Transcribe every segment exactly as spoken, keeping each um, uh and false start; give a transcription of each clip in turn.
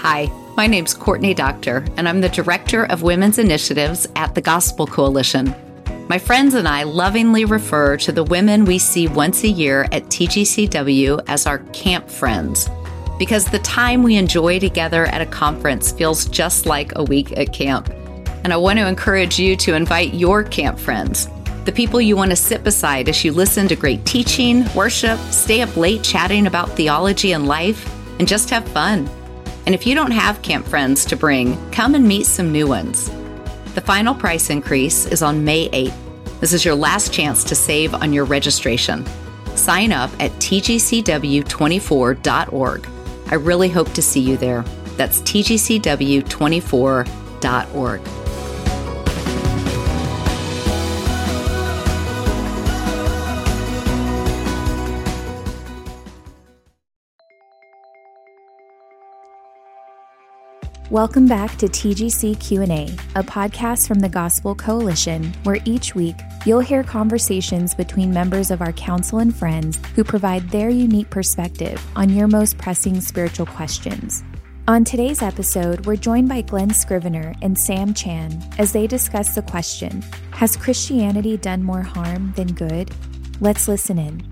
Hi, my name's Courtney Doctor, and I'm the Director of Women's Initiatives at the Gospel Coalition. My friends and I lovingly refer to the women we see once a year at T G C W as our camp friends, because the time we enjoy together at a conference feels just like a week at camp. And I want to encourage you to invite your camp friends, the people you want to sit beside as you listen to great teaching, worship, stay up late chatting about theology and life, and just have fun. And if you don't have camp friends to bring, come and meet some new ones. The final price increase is on May eighth. This is your last chance to save on your registration. Sign up at T G C W twenty-four dot org. I really hope to see you there. That's T G C W twenty-four dot org. Welcome back to T G C Q and A, a podcast from the Gospel Coalition, where each week you'll hear conversations between members of our council and friends who provide their unique perspective on your most pressing spiritual questions. On today's episode, we're joined by Glenn Scrivener and Sam Chan as they discuss the question, has Christianity done more harm than good? Let's listen in.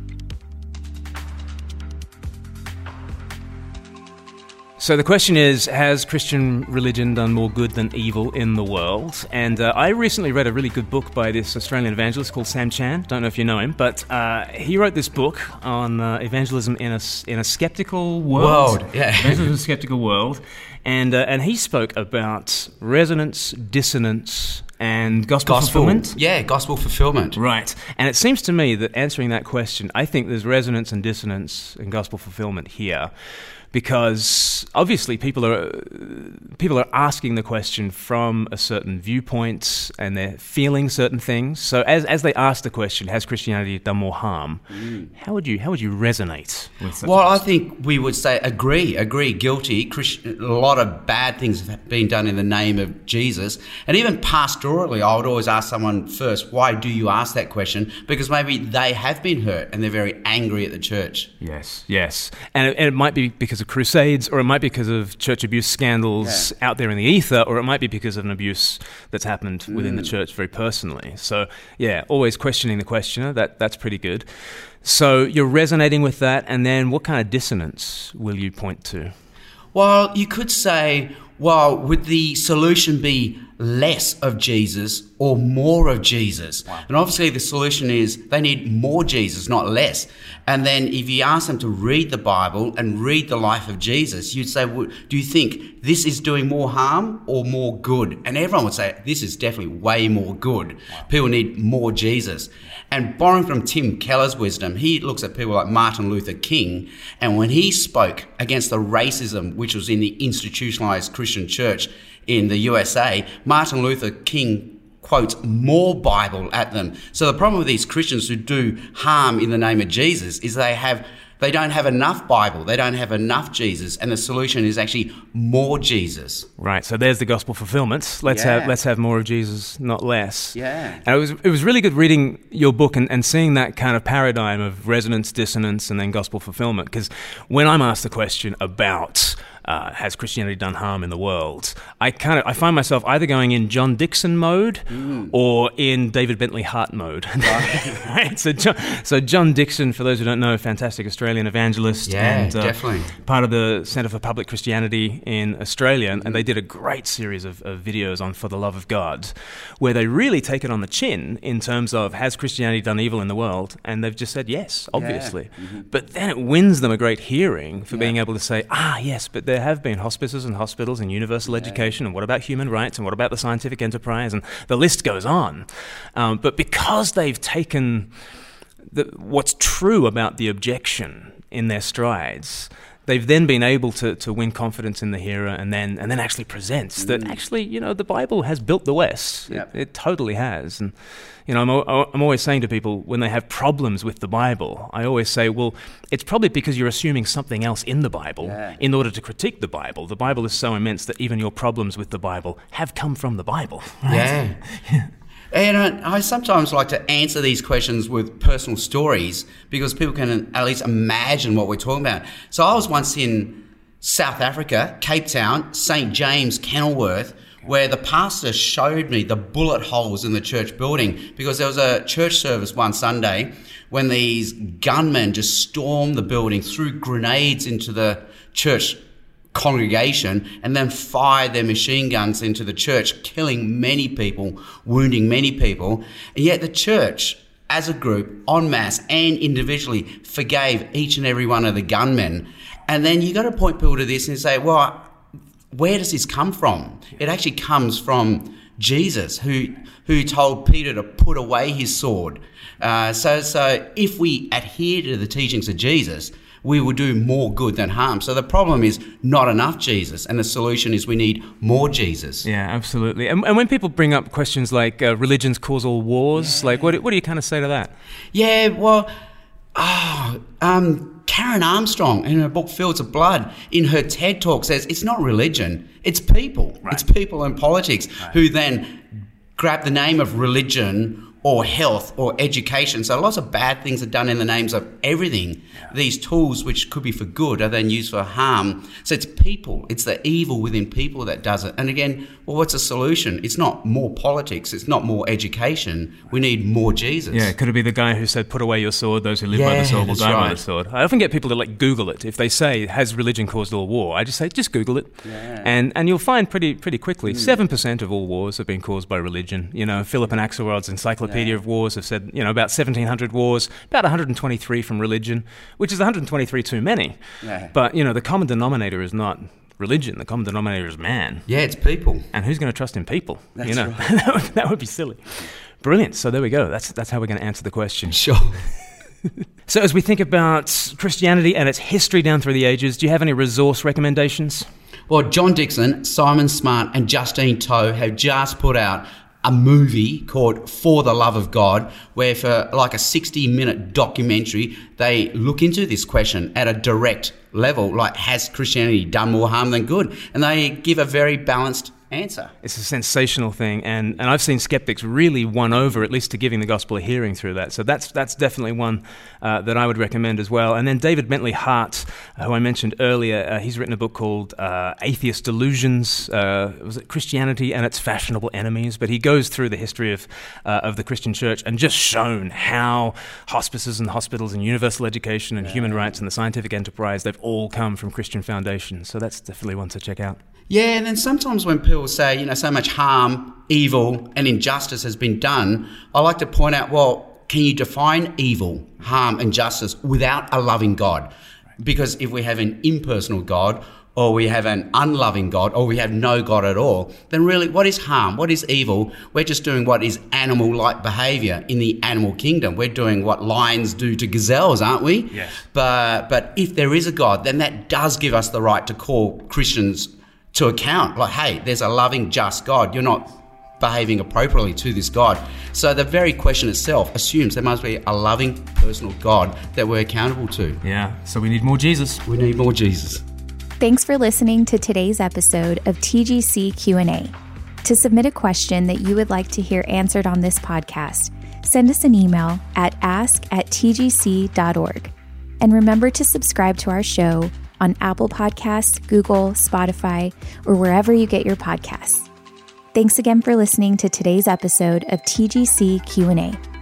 So the question is, has Christian religion done more good than evil in the world? And uh, I recently read a really good book by this Australian evangelist called Sam Chan. Don't know if you know him, but uh, he wrote this book on uh, evangelism in a, in a skeptical world. World, yeah. Evangelism in a skeptical world. And, uh, and he spoke about resonance, dissonance, and gospel, gospel fulfillment. Yeah, gospel fulfillment. Right. And it seems to me that answering that question, I think there's resonance and dissonance and gospel fulfillment here. Because obviously people are people are asking the question from a certain viewpoint and they're feeling certain things. So as as they ask the question, has Christianity done more harm? Mm. How would you how would you resonate with such Well, a I think we would say agree, agree, guilty. Christian, a lot of bad things have been done in the name of Jesus. And even pastorally, I would always ask someone first, why do you ask that question? Because maybe they have been hurt and they're very angry at the church. Yes, yes. And it, and it might be because of crusades, or it might be because of church abuse scandals yeah. out there in the ether, or it might be because of an abuse that's happened within mm. the church very personally. So, yeah, always questioning the questioner, that that's pretty good. So you're resonating with that, and then what kind of dissonance will you point to? Well, you could say, well, would the solution be less of Jesus or more of Jesus? Wow. And obviously the solution is they need more Jesus, not less. And then if you ask them to read the Bible and read the life of Jesus, you'd say, well, do you think this is doing more harm or more good? And everyone would say, this is definitely way more good. Wow. People need more Jesus. And borrowing from Tim Keller's wisdom, he looks at people like Martin Luther King, and when he spoke against the racism which was in the institutionalized Christian church in the U S A, Martin Luther King quotes more Bible at them. So the problem with these Christians who do harm in the name of Jesus is they have they don't have enough Bible, they don't have enough Jesus, and the solution is actually more Jesus. Right. So there's the gospel fulfillment. Let's yeah. have let's have more of Jesus, not less. Yeah. And it was it was really good reading your book and, and seeing that kind of paradigm of resonance, dissonance, and then gospel fulfillment. Because when I'm asked the question about Uh, has Christianity done harm in the world, I kind of I find myself either going in John Dickson mode mm. or in David Bentley Hart mode. Right. Right? So, John, so John Dickson, for those who don't know, fantastic Australian evangelist, yeah, and uh, definitely part of the Centre for Public Christianity in Australia, and, and they did a great series of, of videos on For the Love of God, where they really take it on the chin in terms of has Christianity done evil in the world, and they've just said yes, obviously. Yeah. Mm-hmm. But then it wins them a great hearing for yeah. being able to say, ah, yes, but there have been hospices and hospitals and universal yeah. education, and what about human rights, and what about the scientific enterprise, and the list goes on. Um, but because they've taken the, what's true about the objection in their strides, they've then been able to, to win confidence in the hearer, and then and then actually presents mm. that actually, you know, the Bible has built the West. Yep. It, it totally has. And you know, I'm, I'm always saying to people when they have problems with the Bible, I always say, well, it's probably because you're assuming something else in the Bible yeah. in order to critique the Bible. The Bible is so immense that even your problems with the Bible have come from the Bible. Right? Yeah. yeah. And I, I sometimes like to answer these questions with personal stories because people can at least imagine what we're talking about. So I was once in South Africa, Cape Town, Saint James, Kenilworth, where the pastor showed me the bullet holes in the church building, because there was a church service one Sunday when these gunmen just stormed the building, threw grenades into the church congregation, and then fired their machine guns into the church, killing many people, wounding many people. And yet the church, as a group, en masse and individually, forgave each and every one of the gunmen. And then you got to point people to this and say, well, where does this come from? It actually comes from Jesus, who who told Peter to put away his sword. Uh, so, so if we adhere to the teachings of Jesus, we will do more good than harm. So the problem is not enough Jesus, and the solution is we need more Jesus. Yeah, absolutely. And, and when people bring up questions like uh, religions cause all wars, yeah. like what, what do you kind of say to that? Yeah, well, oh, um, Karen Armstrong, in her book Fields of Blood, in her TED Talk says it's not religion, it's people. Right. It's people and politics right. who then grab the name of religion or health or education. So lots of bad things are done in the names of everything. Yeah. These tools, which could be for good, are then used for harm. So it's people, it's the evil within people that does it. And again, well, what's the solution? It's not more politics, it's not more education. We need more Jesus. Yeah, could it be the guy who said, put away your sword, those who live yeah, by the sword will die right. by the sword? I often get people to like Google it. If they say, has religion caused all war? I just say, just Google it. Yeah. And and you'll find pretty pretty quickly, mm. seven percent of all wars have been caused by religion. You know, Philip and Axelrod's Encyclopedia yeah. of Wars have said, you know, about seventeen hundred wars, about one hundred twenty-three from religion, which is one hundred twenty-three too many. Yeah. But, you know, the common denominator is not religion. The common denominator is man. Yeah, it's people. And who's going to trust in people? That's you know, right. that, would, that would be silly. Brilliant. So there we go. That's that's how we're going to answer the question. Sure. So as we think about Christianity and its history down through the ages, do you have any resource recommendations? Well, John Dixon, Simon Smart and Justine Toh have just put out a movie called For the Love of God, where for like a sixty minute documentary, they look into this question at a direct level, like has Christianity done more harm than good? And they give a very balanced answer. It's a sensational thing, and, and I've seen skeptics really won over, at least to giving the gospel a hearing through that. So that's that's definitely one uh, that I would recommend as well. And then David Bentley Hart, uh, who I mentioned earlier, uh, he's written a book called uh, Atheist Delusions, uh, was it Christianity and Its Fashionable Enemies? But he goes through the history of uh, of the Christian church and just shown how hospices and hospitals and universal education and yeah. human rights and the scientific enterprise, they've all come from Christian foundations. So that's definitely one to check out. Yeah, and then sometimes when people say, you know, so much harm, evil, and injustice has been done, I like to point out, well, can you define evil, harm, and justice without a loving God? Because if we have an impersonal God, or we have an unloving God, or we have no God at all, then really, what is harm? What is evil? We're just doing what is animal-like behaviour in the animal kingdom. We're doing what lions do to gazelles, aren't we? Yes. But, but if there is a God, then that does give us the right to call Christians to account, like, hey, there's a loving, just God. You're not behaving appropriately to this God. So the very question itself assumes there must be a loving, personal God that we're accountable to. Yeah, so we need more Jesus. We need more Jesus. Thanks for listening to today's episode of T G C Q and A. To submit a question that you would like to hear answered on this podcast, send us an email at ask at t g c dot org. And remember to subscribe to our show on Apple Podcasts, Google, Spotify, or wherever you get your podcasts. Thanks again for listening to today's episode of T G C Q and A.